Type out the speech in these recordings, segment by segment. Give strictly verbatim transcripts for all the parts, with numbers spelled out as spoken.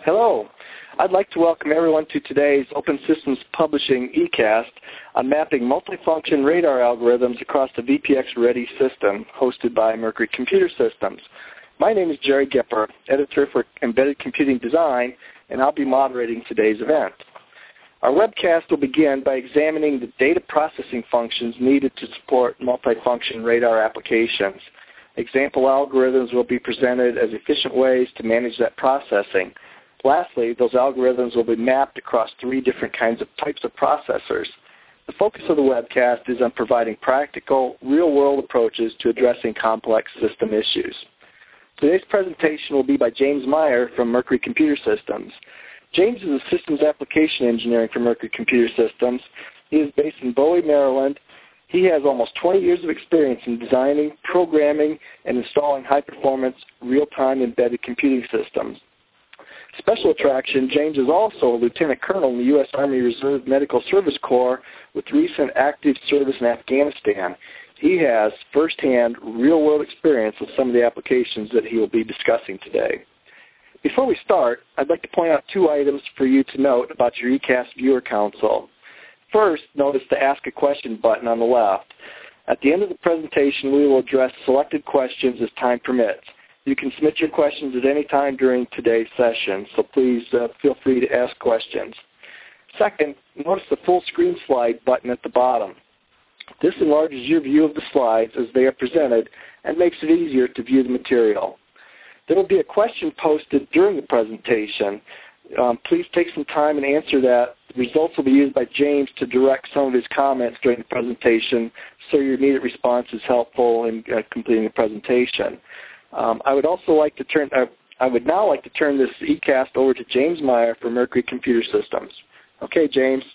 Hello. I'd like to welcome everyone to today's Open Systems Publishing eCast on mapping multifunction radar algorithms across the V P X-ready system, hosted by Mercury Computer Systems. My name is Jerry Gepper, editor for Embedded Computing Design, and I'll be moderating today's event. Our webcast will begin by examining the data processing functions needed to support multifunction radar applications. Example algorithms will be presented as efficient ways to manage that processing. Lastly, those algorithms will be mapped across three different kinds of types of processors. The focus of the webcast is on providing practical, real-world approaches to addressing complex system issues. Today's presentation will be by James Meyer from Mercury Computer Systems. James is a systems application engineer for Mercury Computer Systems. He is based in Bowie, Maryland. He has almost twenty years of experience in designing, programming, and installing high-performance, real-time embedded computing systems. Special attraction, James is also a lieutenant colonel in the U S Army Reserve Medical Service Corps with recent active service in Afghanistan. He has firsthand, real-world experience with some of the applications that he will be discussing today. Before we start, I'd like to point out two items for you to note about your eCast viewer console. First, notice the Ask a Question button on the left. At the end of the presentation, we will address selected questions as time permits. You can submit your questions at any time during today's session, so please uh, feel free to ask questions. Second, notice the full screen slide button at the bottom. This enlarges your view of the slides as they are presented and makes it easier to view the material. There will be a question posted during the presentation. Um, please take some time and answer that. The results will be used by James to direct some of his comments during the presentation, so your immediate response is helpful in uh, completing the presentation. Um, I would also like to turn. Uh, I would now like to turn this eCast over to James Meyer from Mercury Computer Systems. Okay, James.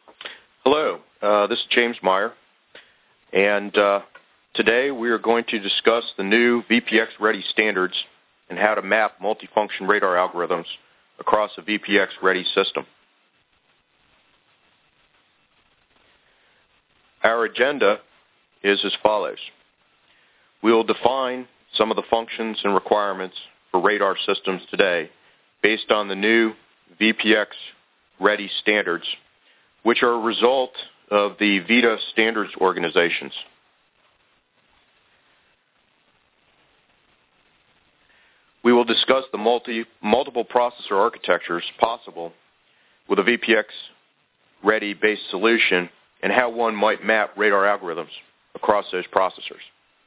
Hello. Uh, this is James Meyer, and uh, today we are going to discuss the new V P X-ready standards and how to map multifunction radar algorithms across a V P X-ready system. Our agenda is as follows. We will define some of the functions and requirements for radar systems today based on the new V P X-ready standards, which are a result of the V D A standards organizations. We will discuss the multi, multiple processor architectures possible with a V P X-ready based solution and how one might map radar algorithms across those processors.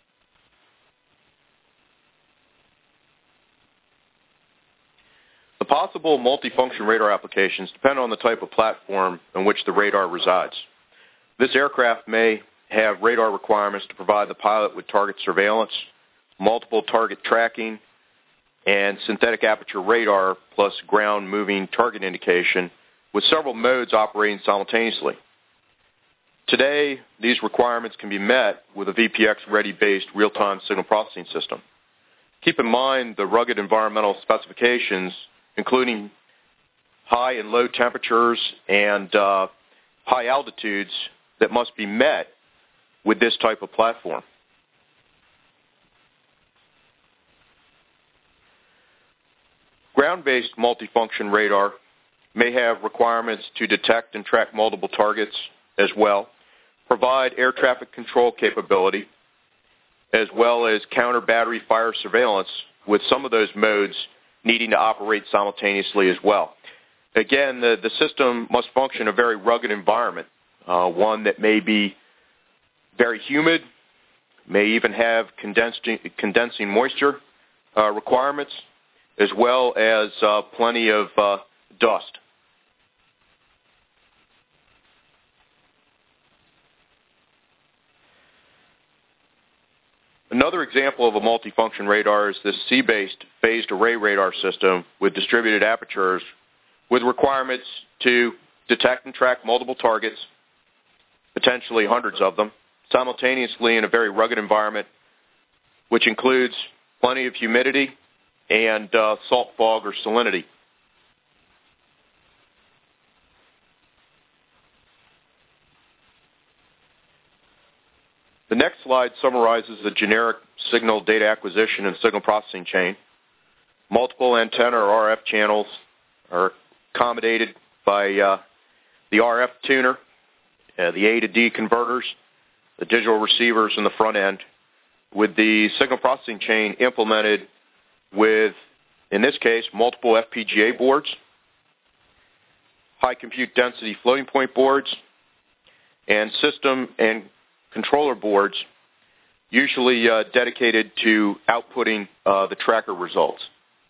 The possible multifunction radar applications depend on the type of platform on which the radar resides. This aircraft may have radar requirements to provide the pilot with target surveillance, multiple target tracking, and synthetic aperture radar plus ground moving target indication with several modes operating simultaneously. Today, these requirements can be met with a V P X-ready based real-time signal processing system. Keep in mind the rugged environmental specifications, including high and low temperatures and uh, high altitudes that must be met with this type of platform. Ground-based multifunction radar may have requirements to detect and track multiple targets as well, provide air traffic control capability, as well as counter battery fire surveillance, with some of those modes needing to operate simultaneously as well. Again, the, the system must function in a very rugged environment, uh, one that may be very humid, may even have condensing, condensing moisture uh, requirements, as well as uh, plenty of uh, dust. Another example of a multifunction radar is this sea-based phased array radar system with distributed apertures with requirements to detect and track multiple targets, potentially hundreds of them, simultaneously in a very rugged environment, which includes plenty of humidity and uh, salt fog or salinity. The next slide summarizes the generic signal data acquisition and signal processing chain. Multiple antenna or R F channels are accommodated by uh, the R F tuner, uh, the A to D converters, the digital receivers in the front end, with the signal processing chain implemented with, in this case, multiple F P G A boards, high compute density floating point boards, and system and controller boards, usually uh, dedicated to outputting uh, the tracker results.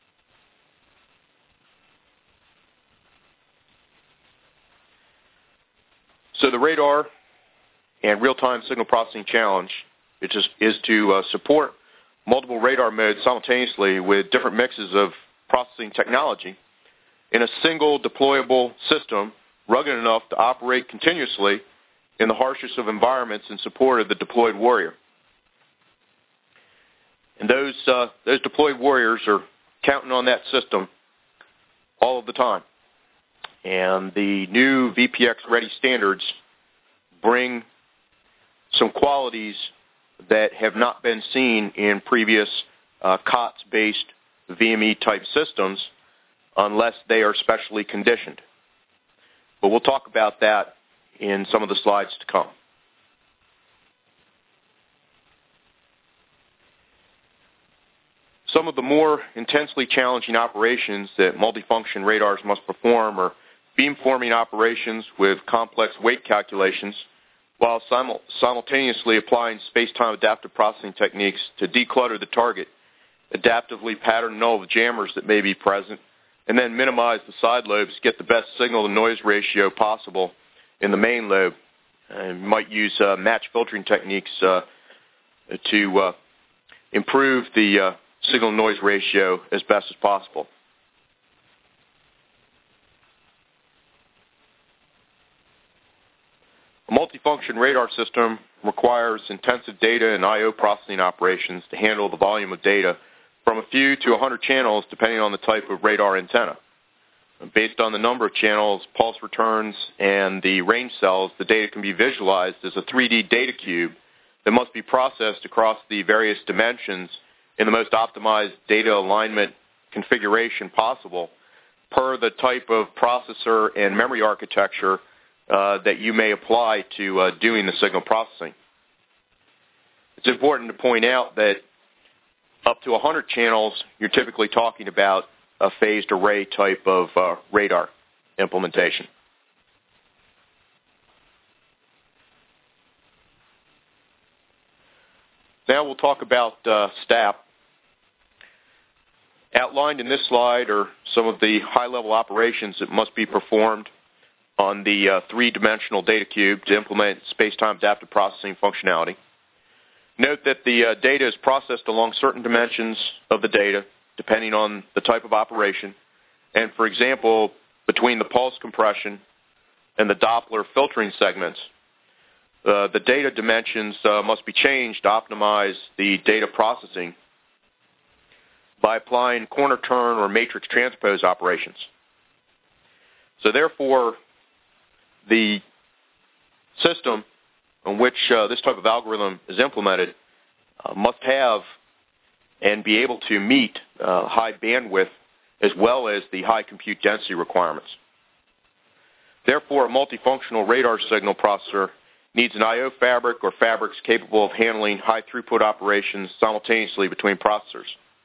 So the radar and real-time signal processing challenge is, just, is to uh, support multiple radar modes simultaneously with different mixes of processing technology in a single deployable system rugged enough to operate continuously in the harshest of environments in support of the deployed warrior. And those, uh, those deployed warriors are counting on that system all of the time. And the new V P X-ready standards bring some qualities that have not been seen in previous uh, C O T S-based V M E-type systems unless they are specially conditioned. But we'll talk about that in some of the slides to come. Some of the more intensely challenging operations that multifunction radars must perform are beamforming operations with complex weight calculations while simul simultaneously applying space-time adaptive processing techniques to declutter the target, adaptively pattern null the jammers that may be present, and then minimize the side lobes to get the best signal-to-noise ratio possible in the main lobe. And you might use uh, match filtering techniques uh, to uh, improve the uh, signal-noise ratio as best as possible. A multifunction radar system requires intensive data and I O processing operations to handle the volume of data from a few to one hundred channels depending on the type of radar antenna. Based on the number of channels, pulse returns, and the range cells, the data can be visualized as a three D data cube that must be processed across the various dimensions in the most optimized data alignment configuration possible per the type of processor and memory architecture uh, that you may apply to uh, doing the signal processing. It's important to point out that up to one hundred channels, you're typically talking about a phased array type of uh, radar implementation. Now we'll talk about uh, S T A P. Outlined in this slide are some of the high-level operations that must be performed on the uh, three-dimensional data cube to implement space-time adaptive processing functionality. Note that the uh, data is processed along certain dimensions of the data, depending on the type of operation. And, for example, between the pulse compression and the Doppler filtering segments, uh, the data dimensions uh, must be changed to optimize the data processing by applying corner turn or matrix transpose operations. So therefore, the system on which uh, this type of algorithm is implemented uh, must have and be able to meet uh, high bandwidth as well as the high compute density requirements. Therefore, a multifunctional radar signal processor needs an I O fabric or fabrics capable of handling high throughput operations simultaneously between processors.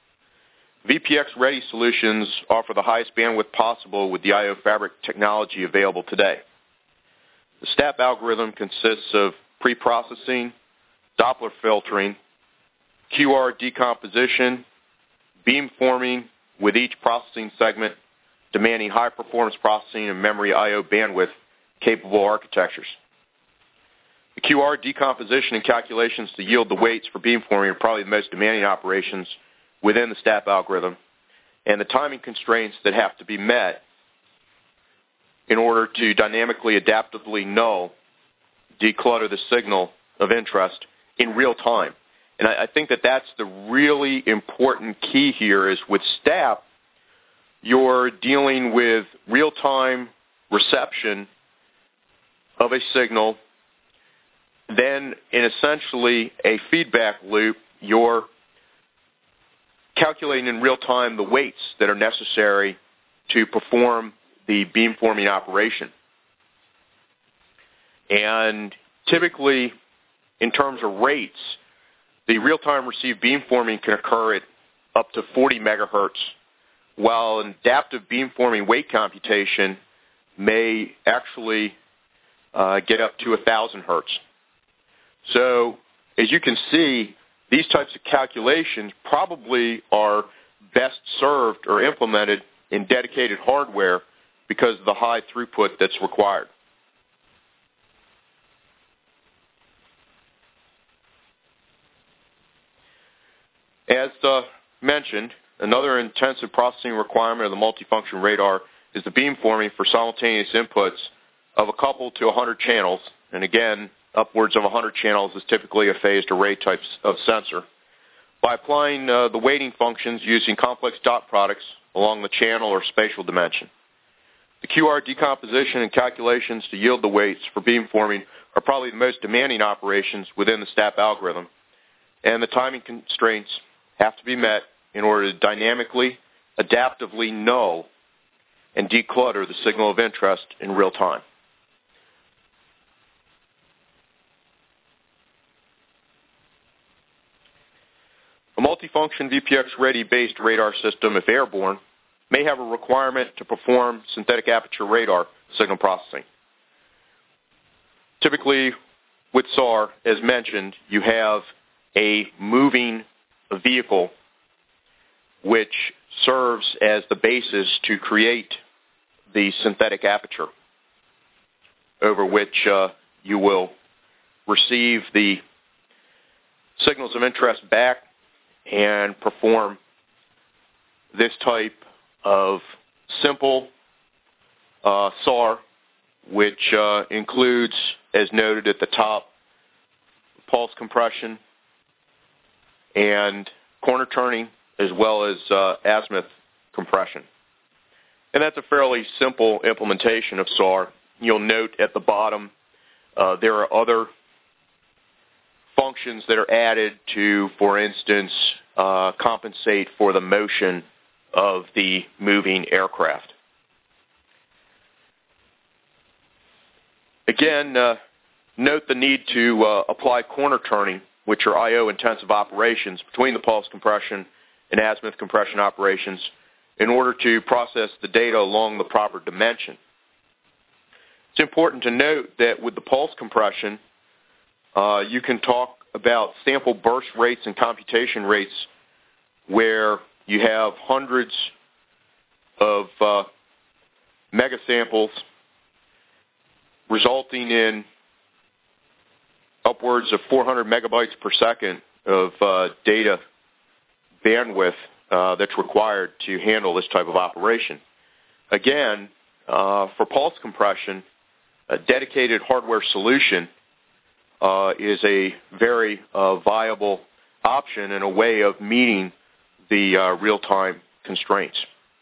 V P X-ready solutions offer the highest bandwidth possible with the I O fabric technology available today. The S T A P algorithm consists of pre-processing, Doppler filtering, Q R decomposition, beamforming with each processing segment demanding high-performance processing and memory I O bandwidth capable architectures. The Q R decomposition and calculations to yield the weights for beamforming are probably the most demanding operations within the S T A P algorithm, and the timing constraints that have to be met in order to dynamically, adaptively null, declutter the signal of interest in real time. And I, I think that that's the really important key here is with S T A P, you're dealing with real-time reception of a signal, then in essentially a feedback loop, you're calculating in real time the weights that are necessary to perform the beamforming operation. And typically, in terms of rates, the real-time received beamforming can occur at up to forty megahertz, while an adaptive beamforming weight computation may actually uh, get up to one thousand hertz. So, as you can see, these types of calculations probably are best served or implemented in dedicated hardware because of the high throughput that's required. As uh, mentioned, another intensive processing requirement of the multifunction radar is the beamforming for simultaneous inputs of a couple to one hundred channels, and again, upwards of one hundred channels is typically a phased array type of sensor, by applying uh, the weighting functions using complex dot products along the channel or spatial dimension. The Q R decomposition and calculations to yield the weights for beamforming are probably the most demanding operations within the S T A P algorithm, and the timing constraints have to be met in order to dynamically, adaptively null and declutter the signal of interest in real time. A multifunction V P X-ready based radar system, if airborne, may have a requirement to perform synthetic aperture radar signal processing. Typically, with S A R, as mentioned, you have a moving vehicle which serves as the basis to create the synthetic aperture over which uh, you will receive the signals of interest back and perform this type of simple uh, S A R, which uh, includes, as noted at the top, pulse compression and corner turning, as well as uh, azimuth compression. And that's a fairly simple implementation of S A R. You'll note at the bottom uh, there are other functions that are added to, for instance, uh, compensate for the motion of the moving aircraft. Again, uh, note the need to uh, apply corner turning, which are I O intensive operations between the pulse compression and azimuth compression operations, in order to process the data along the proper dimension. It's important to note that with the pulse compression, uh, you can talk about sample burst rates and computation rates where you have hundreds of uh, megasamples resulting in upwards of four hundred megabytes per second of uh, data bandwidth uh, that's required to handle this type of operation. Again, uh, for pulse compression, a dedicated hardware solution uh, is a very uh, viable option and a way of meeting the uh, real-time constraints.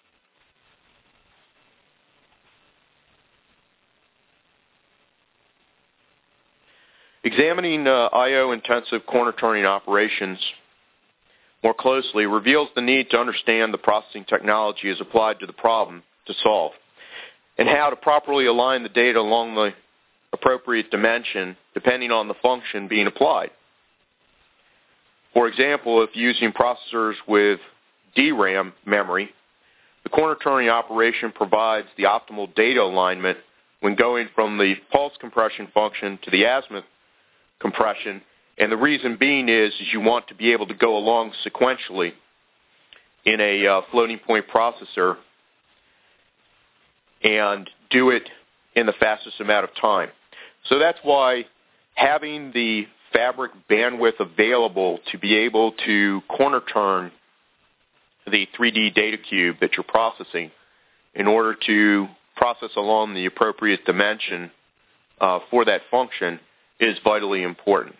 Examining uh, I O-intensive corner turning operations more closely reveals the need to understand the processing technology as applied to the problem to solve, and how to properly align the data along the appropriate dimension depending on the function being applied. For example, if using processors with D RAM memory, the corner turning operation provides the optimal data alignment when going from the pulse compression function to the azimuth compression, and the reason being is, is you want to be able to go along sequentially in a uh, floating point processor and do it in the fastest amount of time. So that's why having the fabric bandwidth available to be able to corner turn the three D data cube that you're processing in order to process along the appropriate dimension uh, for that function is vitally important.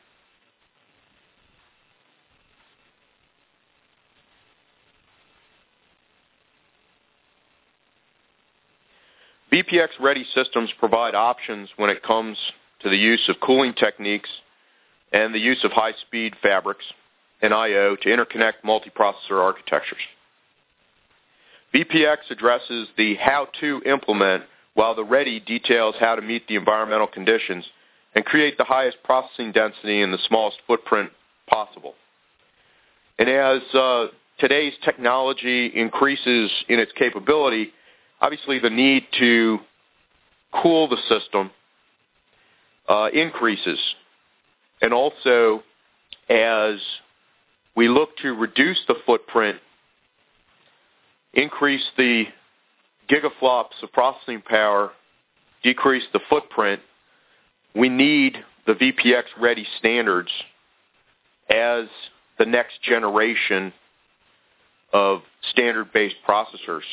V P X-ready systems provide options when it comes to the use of cooling techniques and the use of high-speed fabrics and I O to interconnect multiprocessor architectures. V P X addresses the how to implement, while the ready details how to meet the environmental conditions and create the highest processing density in the smallest footprint possible. And as uh, today's technology increases in its capability, obviously the need to cool the system uh, increases. And also, as we look to reduce the footprint, increase the gigaflops of processing power, decrease the footprint, we need the V P X ready standards as the next generation of standard-based processors.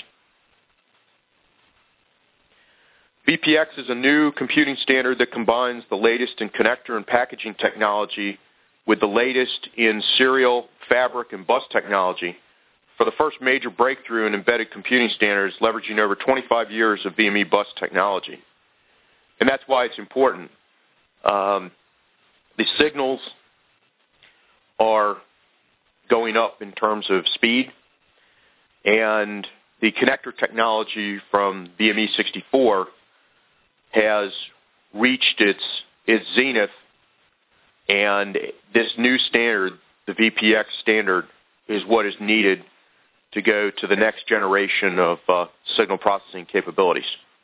V P X is a new computing standard that combines the latest in connector and packaging technology with the latest in serial, fabric, and bus technology for the first major breakthrough in embedded computing standards, leveraging over twenty-five years of V M E bus technology. And that's why it's important. Um, the signals are going up in terms of speed, and the connector technology from V M E sixty-four has reached its its zenith, and this new standard, the V P X standard, is what is needed to go to the next generation of uh, signal processing capabilities.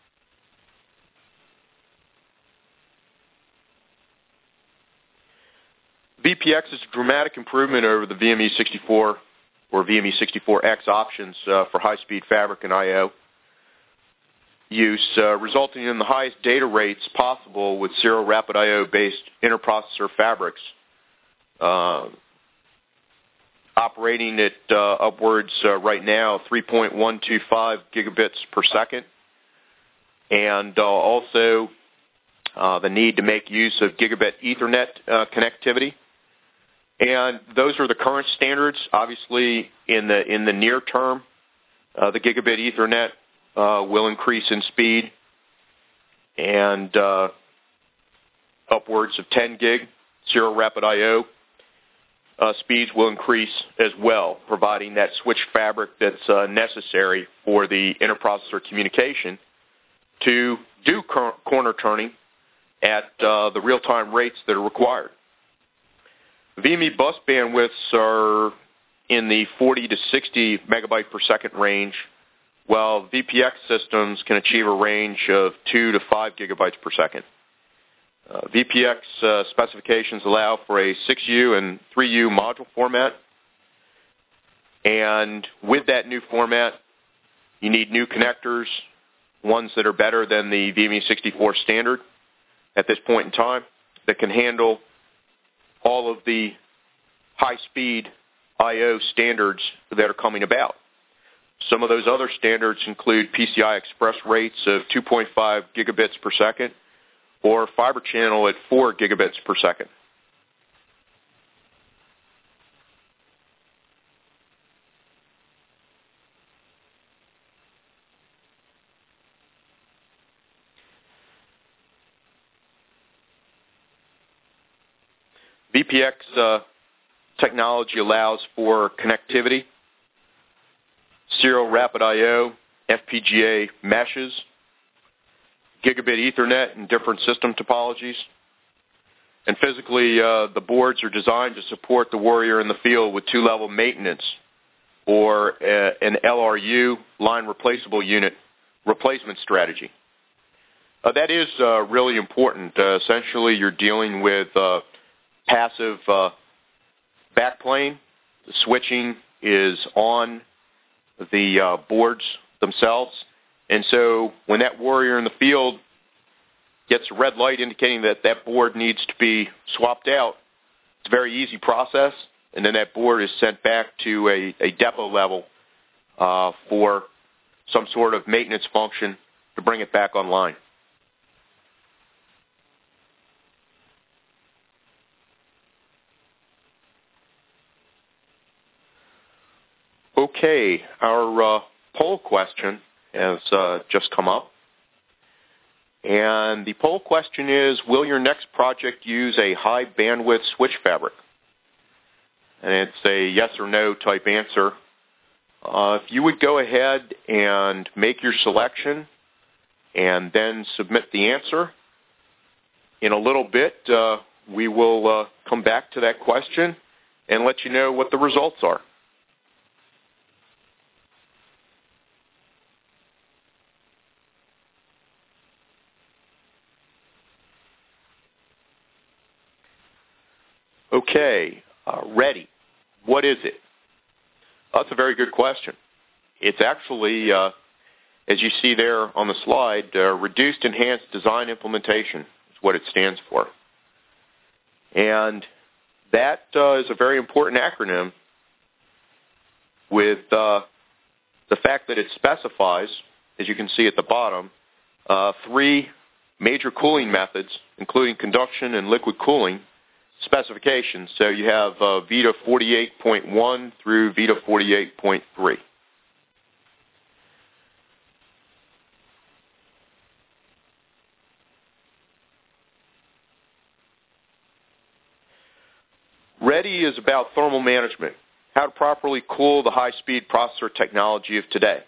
V P X is a dramatic improvement over the V M E sixty-four or V M E sixty-four X options uh, for high-speed fabric and I O use, uh, resulting in the highest data rates possible with serial rapid I O-based interprocessor fabrics, uh, operating at uh, upwards uh, right now three point one two five gigabits per second, and uh, also uh, the need to make use of gigabit Ethernet uh, connectivity. And those are the current standards. Obviously, in the in the near term, uh, the gigabit Ethernet uh, will increase in speed, and uh, upwards of ten gig serial rapid I O uh, speeds will increase as well, providing that switch fabric that's uh, necessary for the interprocessor communication to do cor- corner turning at uh, the real-time rates that are required. V M E bus bandwidths are in the forty to sixty megabyte per second range, while V P X systems can achieve a range of two to five gigabytes per second. Uh, V P X uh, specifications allow for a six U and three U module format, and with that new format, you need new connectors, ones that are better than the V M E sixty-four standard at this point in time, that can handle all of the high-speed I O standards that are coming about. Some of those other standards include P C I Express rates of two point five gigabits per second or Fibre Channel at four gigabits per second. V P X uh, technology allows for connectivity, serial rapid I O, F P G A meshes, gigabit Ethernet and different system topologies. And physically, uh, the boards are designed to support the warrior in the field with two-level maintenance or uh, an L R U, line replaceable unit, replacement strategy. Uh, that is uh, really important. Uh, essentially, you're dealing with uh, passive uh, backplane. The switching is on the uh, boards themselves. And so when that warrior in the field gets a red light indicating that that board needs to be swapped out, it's a very easy process. And then that board is sent back to a, a depot level uh, for some sort of maintenance function to bring it back online. Okay, our uh, poll question has uh, just come up. And the poll question is, will your next project use a high bandwidth switch fabric? And it's a yes or no type answer. uh, if you would go ahead and make your selection and then submit the answer. In a little bit, uh, we will uh, come back to that question and let you know what the results are. Okay, uh, ready. What is it? That's a very good question. It's actually, uh, as you see there on the slide, uh, Reduced Enhanced Design Implementation is what it stands for. And that uh, is a very important acronym with uh, the fact that it specifies, as you can see at the bottom, uh, three major cooling methods, including conduction and liquid cooling specifications. So you have uh, VITA forty-eight point one through VITA forty-eight point three. READY is about thermal management, how to properly cool the high-speed processor technology of today,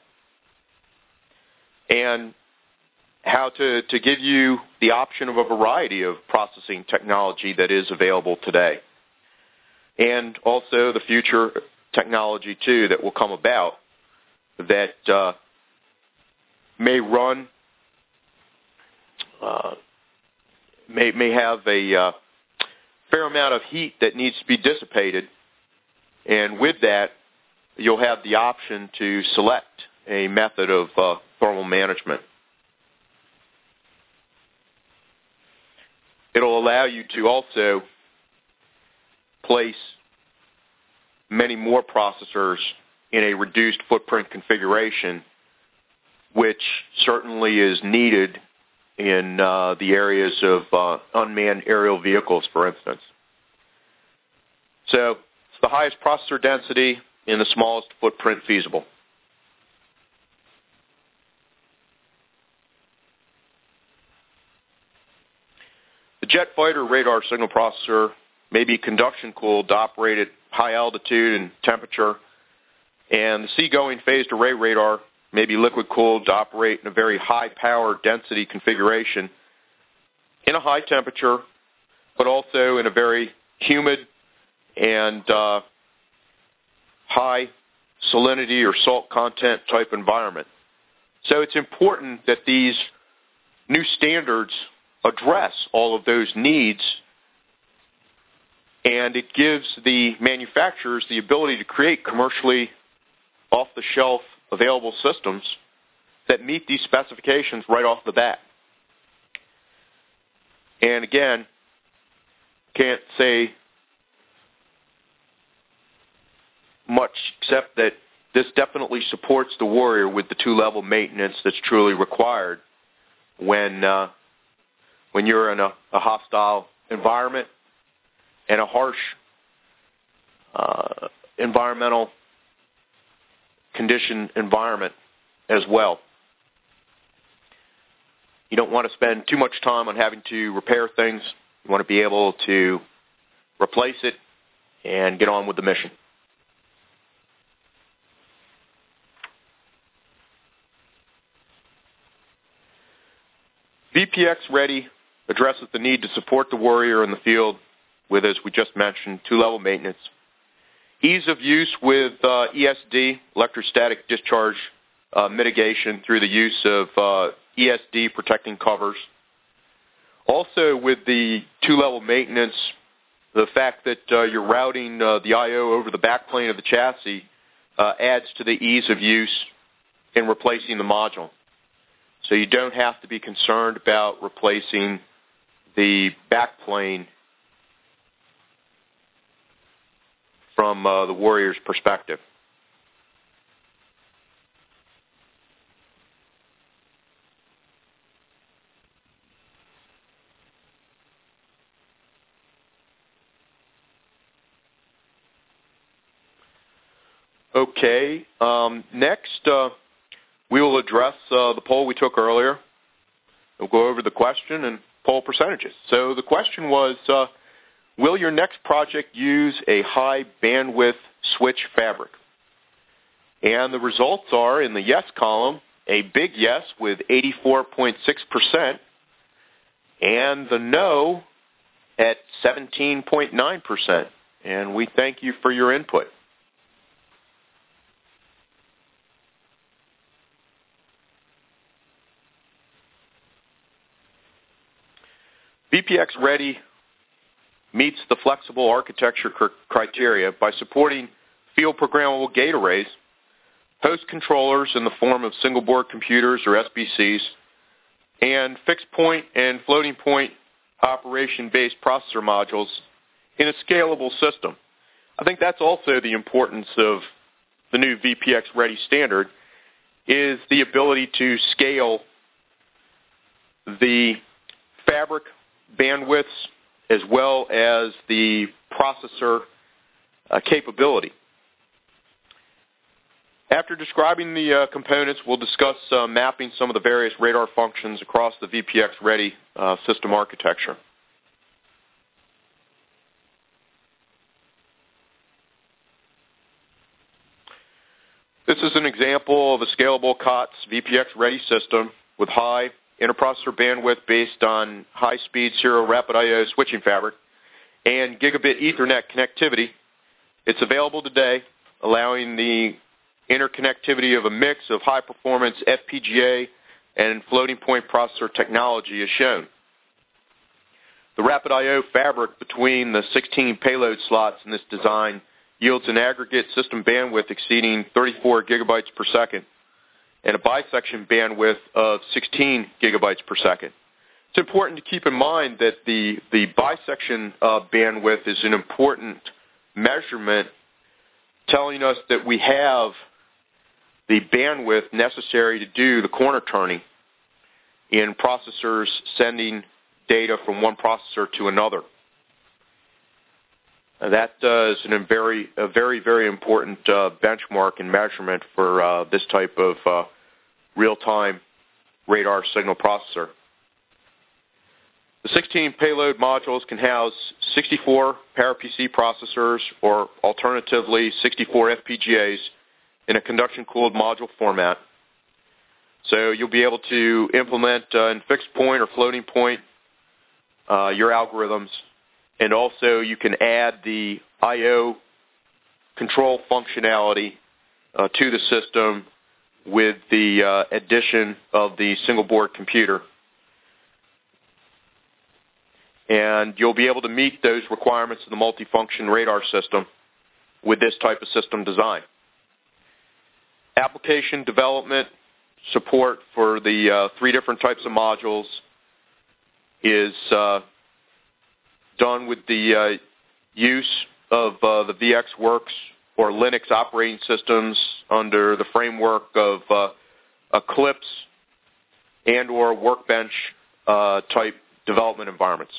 and how to, to give you the option of a variety of processing technology that is available today, and also the future technology, too, that will come about that uh, may run, uh, may, may have a uh, fair amount of heat that needs to be dissipated, and with that, you'll have the option to select a method of uh, thermal management. It'll allow you to also place many more processors in a reduced footprint configuration, which certainly is needed in uh, the areas of uh, unmanned aerial vehicles, for instance. So it's the highest processor density in the smallest footprint feasible. The jet fighter radar signal processor may be conduction cooled to operate at high altitude and temperature, and the seagoing phased array radar may be liquid cooled to operate in a very high power density configuration in a high temperature, but also in a very humid and uh, high salinity or salt content type environment. So it's important that these new standards address all of those needs, and it gives the manufacturers the ability to create commercially off-the-shelf available systems that meet these specifications right off the bat. And again, can't say much except that this definitely supports the Warrior with the two-level maintenance that's truly required when uh, when you're in a, a hostile environment and a harsh uh, environmental condition environment as well. You don't want to spend too much time on having to repair things. You want to be able to replace it and get on with the mission. V P X Ready addresses the need to support the Warrior in the field with, as we just mentioned, two-level maintenance. Ease of use with uh, E S D, electrostatic discharge uh, mitigation through the use of uh, E S D protecting covers. Also with the two-level maintenance, the fact that uh, you're routing uh, the I O over the backplane of the chassis uh, adds to the ease of use in replacing the module. So you don't have to be concerned about replacing the backplane from uh, the Warrior's perspective. Okay, um, next uh, we will address uh, the poll we took earlier. We'll go over the question and poll percentages. So the question was, uh, will your next project use a high bandwidth switch fabric? And the results are, in the yes column, a big yes with eighty-four point six percent, and the no at seventeen point nine percent. And we thank you for your input. V P X Ready meets the flexible architecture cr- criteria by supporting field programmable gate arrays, host controllers in the form of single board computers or S B Cs, and fixed point and floating point operation-based processor modules in a scalable system. I think that's also the importance of the new V P X Ready standard, is the ability to scale the fabric bandwidths as well as the processor uh, capability. After describing the uh, components, we'll discuss uh, mapping some of the various radar functions across the V P X Ready uh, system architecture. This is an example of a scalable C O T S V P X Ready system with high interprocessor bandwidth based on high-speed serial rapid I O switching fabric and gigabit Ethernet connectivity. It's available today, allowing the interconnectivity of a mix of high-performance F P G A and floating point processor technology as shown. The rapid I O fabric between the sixteen payload slots in this design yields an aggregate system bandwidth exceeding thirty-four gigabytes per second and a bisection bandwidth of sixteen gigabytes per second. It's important to keep in mind that the, the bisection uh, bandwidth is an important measurement telling us that we have the bandwidth necessary to do the corner turning in processors sending data from one processor to another. Uh, that uh, is an, very, a very, very important uh, benchmark and measurement for uh, this type of uh, real-time radar signal processor. The sixteen payload modules can house sixty-four PowerPC processors or alternatively sixty-four F P G As in a conduction-cooled module format. So you'll be able to implement uh, in fixed point or floating point uh, your algorithms, and also you can add the I O control functionality uh, to the system with the uh, addition of the single board computer. And you'll be able to meet those requirements of the multifunction radar system with this type of system design. Application development support for the uh, three different types of modules is uh, done with the uh, use of uh, the VxWorks or Linux operating systems under the framework of uh, Eclipse and or Workbench uh, type development environments.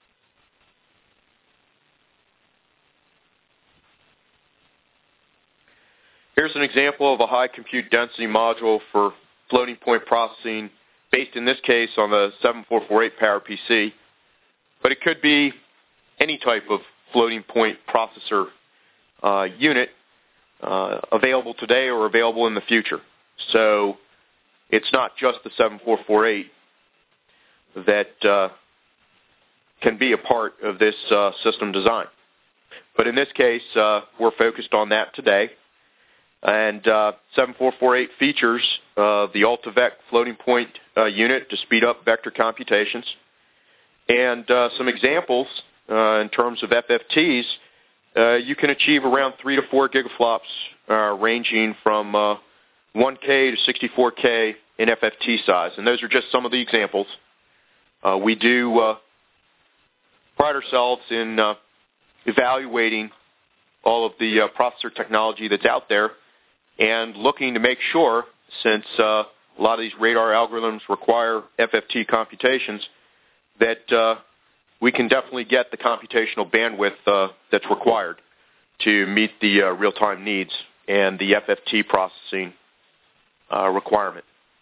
Here's an example of a high compute density module for floating point processing based in this case on the seven four four eight PowerPC, but it could be any type of floating point processor uh, unit uh, available today or available in the future. So it's not just the seven four four eight that uh, can be a part of this uh, system design. But in this case, uh, we're focused on that today. And uh, seven four four eight features uh, the AltaVec floating point uh, unit to speed up vector computations, and uh, some examples uh, in terms of F F Ts. Uh, you can achieve around three to four gigaflops, uh, ranging from uh, one K to sixty-four K in F F T size, and those are just some of the examples. Uh, we do uh, pride ourselves in uh, evaluating all of the uh, processor technology that's out there, and looking to make sure, since uh, a lot of these radar algorithms require F F T computations, that uh, we can definitely get the computational bandwidth uh, that's required to meet the uh, real-time needs and the F F T processing uh, requirement.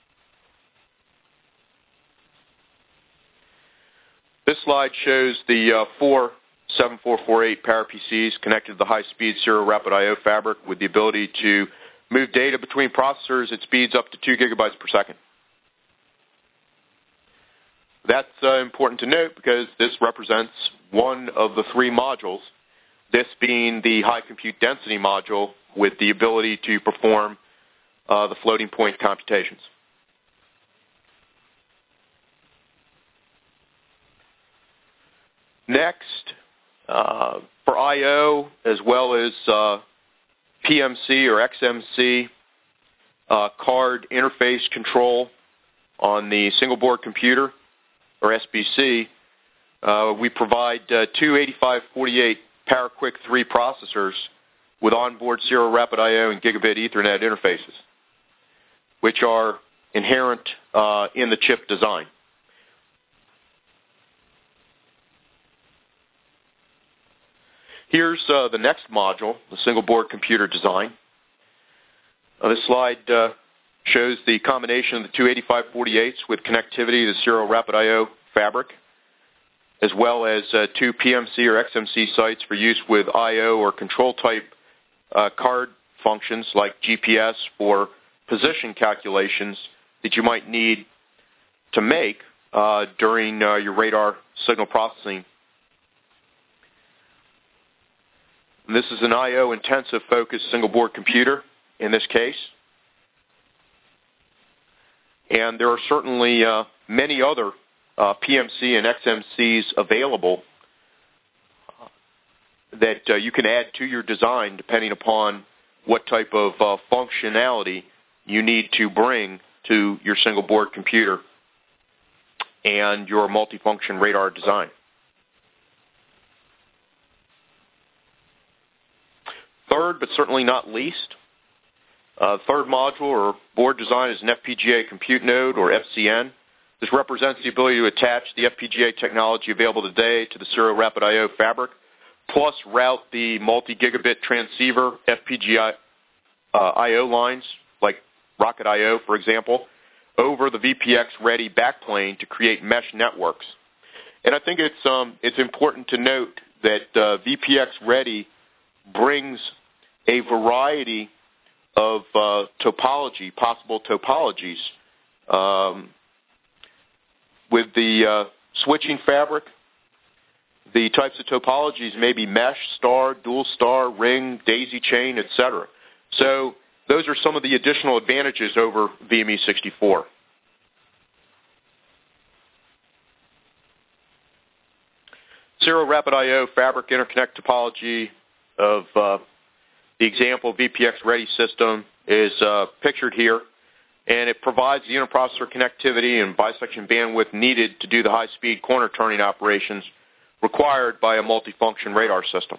This slide shows the uh, four seven four four eight PowerPCs connected to the high-speed serial rapid I O fabric with the ability to move data between processors at speeds up to two gigabytes per second. That's uh, important to note because this represents one of the three modules, this being the high compute density module with the ability to perform uh, the floating point computations. Next, uh, for I O as well as uh, P M C or X M C uh, card interface control on the single board computer or S B C, uh, we provide uh, two eighty-five forty-eight PowerQuick three processors with onboard serial rapid I O and gigabit Ethernet interfaces, which are inherent uh, in the chip design. Here's uh, the next module, the single board computer design. Uh, this slide uh, shows the combination of the two eighty-five forty-eights with connectivity to the serial rapid I O fabric, as well as uh, two P M C or X M C sites for use with I O or control type uh, card functions like G P S for position calculations that you might need to make uh, during uh, your radar signal processing. And this is an I O intensive focused single board computer in this case. And there are certainly uh, many other uh, P M C and X M Cs available that uh, you can add to your design depending upon what type of uh, functionality you need to bring to your single board computer and your multifunction radar design. Third, but certainly not least, uh, third module or board design is an F P G A compute node or F C N. This represents the ability to attach the F P G A technology available today to the serial rapid I O fabric, plus route the multi-gigabit transceiver F P G A uh, I O lines, like Rocket I O, for example, over the V P X-ready backplane to create mesh networks. And I think it's um, it's important to note that uh, V P X-ready brings a variety of uh, topology, possible topologies. Um, with the uh, switching fabric, the types of topologies may be mesh, star, dual star, ring, daisy chain, et cetera. So those are some of the additional advantages over V M E sixty-four. Serial rapid I O fabric interconnect topology of uh, the example V P X-ready system is uh, pictured here, and it provides the interprocessor connectivity and bisection bandwidth needed to do the high-speed corner turning operations required by a multifunction radar system.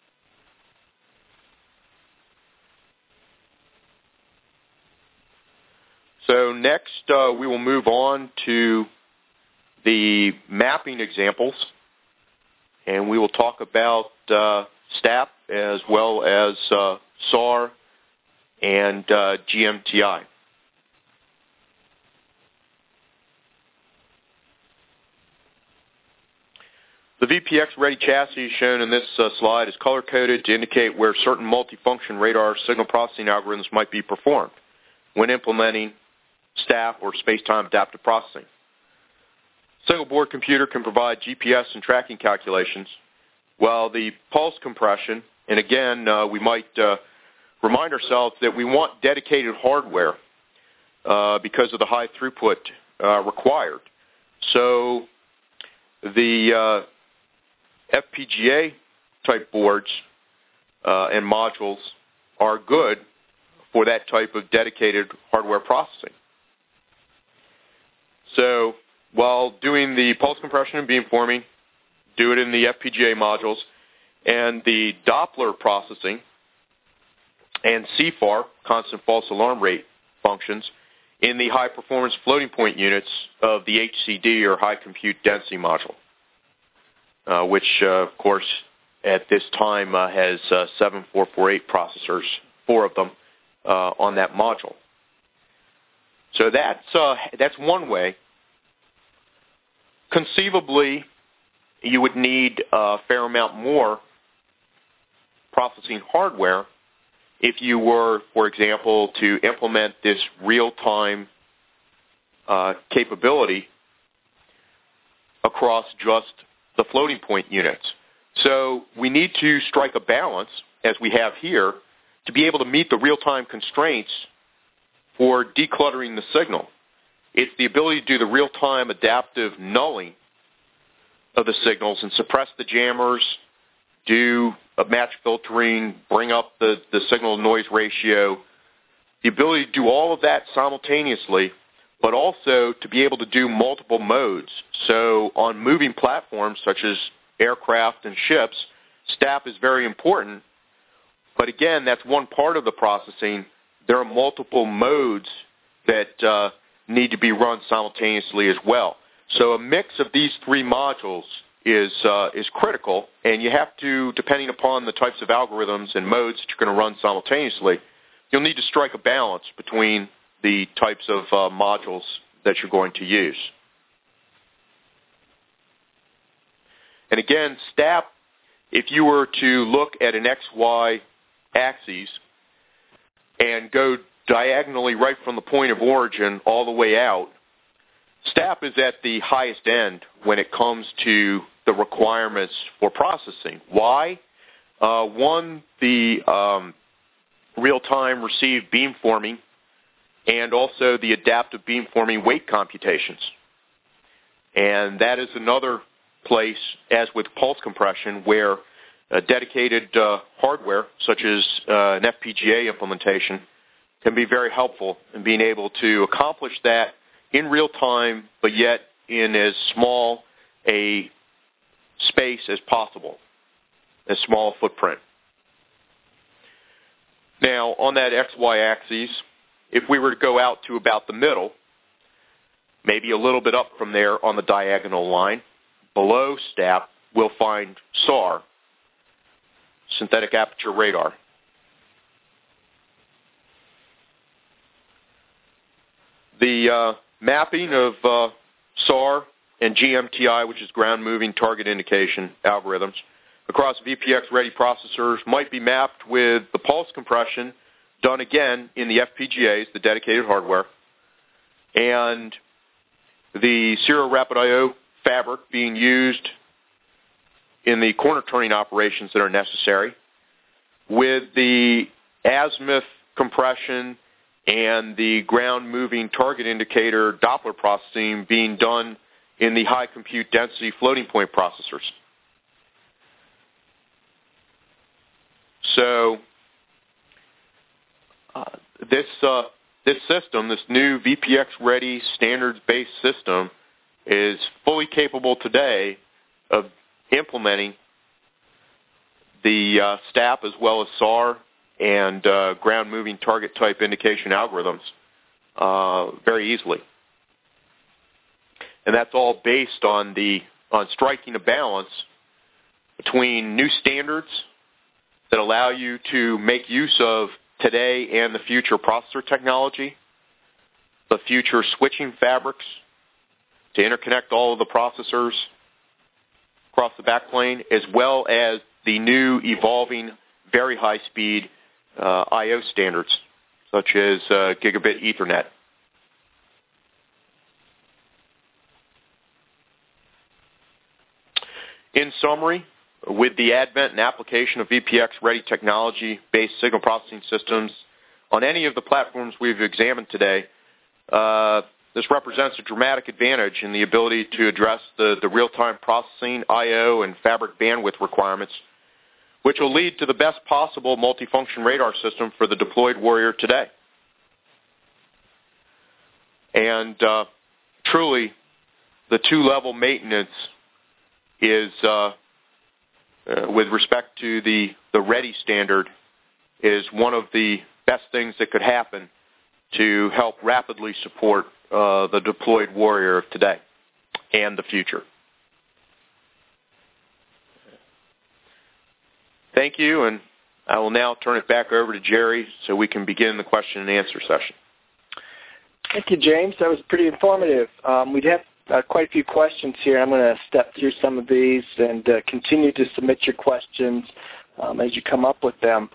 So next uh, we will move on to the mapping examples, and we will talk about uh, S T A P as well as uh, S A R and uh, G M T I. The V P X-ready chassis shown in this uh, slide is color-coded to indicate where certain multifunction radar signal processing algorithms might be performed when implementing S T A P or space-time adaptive processing. Single board computer can provide G P S and tracking calculations, while the pulse compression, and again, uh, we might uh, remind ourselves that we want dedicated hardware uh, because of the high throughput uh, required. So the uh, F P G A type boards uh, and modules are good for that type of dedicated hardware processing. So while doing the pulse compression and beamforming, do it in the F P G A modules, and the Doppler processing and C F A R, constant false alarm rate functions, in the high-performance floating point units of the H C D or high compute density module, uh, which, uh, of course, at this time uh, has uh, seven four four eight processors, four of them, uh, on that module. So that's, uh, that's one way. Conceivably, you would need a fair amount more processing hardware if you were, for example, to implement this real-time uh, capability across just the floating point units. So we need to strike a balance, as we have here, to be able to meet the real-time constraints for decluttering the signal. It's the ability to do the real-time adaptive nulling of the signals and suppress the jammers, do a match filtering, bring up the, the signal-to-noise ratio, the ability to do all of that simultaneously, but also to be able to do multiple modes. So on moving platforms such as aircraft and ships, S T A P is very important. But again, that's one part of the processing. There are multiple modes that uh, need to be run simultaneously as well. So a mix of these three modules is uh, is critical, and you have to, depending upon the types of algorithms and modes that you're going to run simultaneously, you'll need to strike a balance between the types of uh, modules that you're going to use. And again, S T A P, if you were to look at an X Y axis and go diagonally right from the point of origin all the way out, S T A P is at the highest end when it comes to the requirements for processing. Why? Uh, one, the um, real-time received beamforming, and also the adaptive beamforming weight computations. And that is another place, as with pulse compression, where a dedicated uh, hardware, such as uh, an F P G A implementation, can be very helpful in being able to accomplish that in real time, but yet in as small a space as possible, as small a footprint. Now, on that X Y axis, if we were to go out to about the middle, maybe a little bit up from there on the diagonal line, below S T A P, we'll find S A R, synthetic aperture radar. The uh, mapping of uh, S A R and G M T I, which is ground moving target indication algorithms, across V P X-ready processors might be mapped with the pulse compression done again in the F P G As, the dedicated hardware, and the Serial Rapid I O fabric being used in the corner turning operations that are necessary, with the azimuth compression and the ground moving target indicator Doppler processing being done in the high compute density floating point processors. So uh, this uh, this system, this new V P X-ready standards-based system, is fully capable today of implementing the uh, S T A P as well as S A R and uh, ground moving target type indication algorithms uh, very easily. And that's all based on the on striking a balance between new standards that allow you to make use of today and the future processor technology, the future switching fabrics to interconnect all of the processors across the backplane, as well as the new evolving very high-speed uh, I O standards, such as uh, gigabit Ethernet. In summary, with the advent and application of V P X-ready technology-based signal processing systems on any of the platforms we've examined today, uh, this represents a dramatic advantage in the ability to address the, the real-time processing, I O, and fabric bandwidth requirements, which will lead to the best possible multifunction radar system for the deployed warrior today. And uh, truly, the two-level maintenance is, uh, uh, with respect to the, the READY standard, is one of the best things that could happen to help rapidly support uh, the deployed warrior of today and the future. Thank you, and I will now turn it back over to Jerry so we can begin the question and answer session. Thank you, James. That was pretty informative. Um, we'd have uh, quite a few questions here. I'm going to step through some of these and uh, continue to submit your questions um, as you come up with them.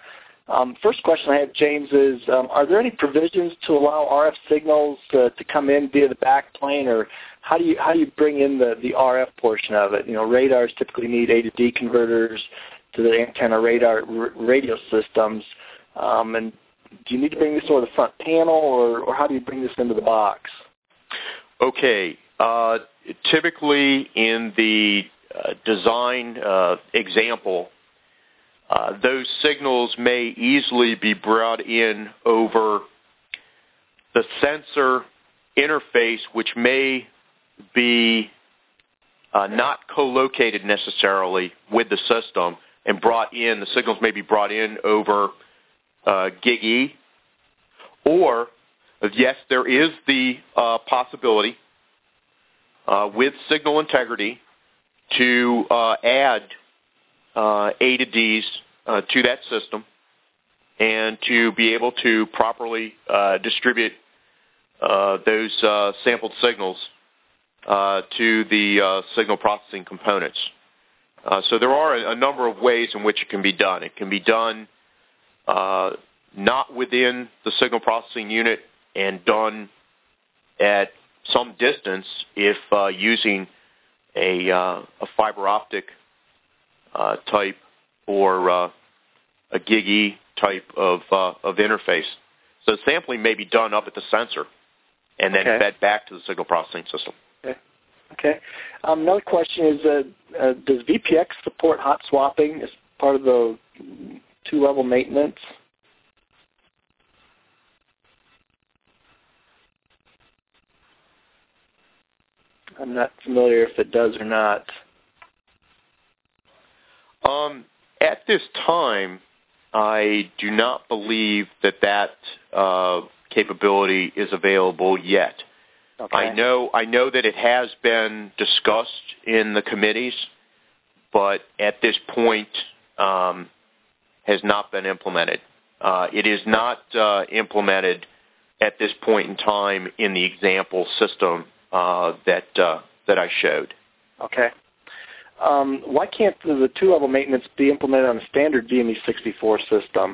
Um, first question I have, James, is um, are there any provisions to allow R F signals uh, to come in via the backplane, or how do you how do you bring in the, the R F portion of it? You know, radars typically need A to D converters to the antenna radar r- radio systems, um, and do you need to bring this over the front panel, or, or how do you bring this into the box? Okay. Uh, typically in the uh, design uh, example, Uh, those signals may easily be brought in over the sensor interface, which may be uh, not co-located necessarily with the system, and brought in, the signals may be brought in over uh, gig E, or, yes, there is the uh, possibility uh, with signal integrity to uh, add Uh, A to Ds uh, to that system, and to be able to properly uh, distribute uh, those uh, sampled signals uh, to the uh, signal processing components. Uh, so there are a, a number of ways in which it can be done. It can be done uh, not within the signal processing unit and done at some distance if uh, using a, uh, a fiber optic Uh, type or uh, a gig E type of uh, of interface. So sampling may be done up at the sensor and then okay. fed back to the signal processing system. Okay. Okay. Um, another question is, uh, uh, does V P X support hot swapping as part of the two-level maintenance? I'm not familiar if it does or not. Um, at this time, I do not believe that that uh, capability is available yet. Okay. I know I know that it has been discussed in the committees, but at this point um, has not been implemented. Uh, it is not uh, implemented at this point in time in the example system uh, that uh, that I showed. Okay. Um, why can't the, the two-level maintenance be implemented on a standard V M E sixty-four system?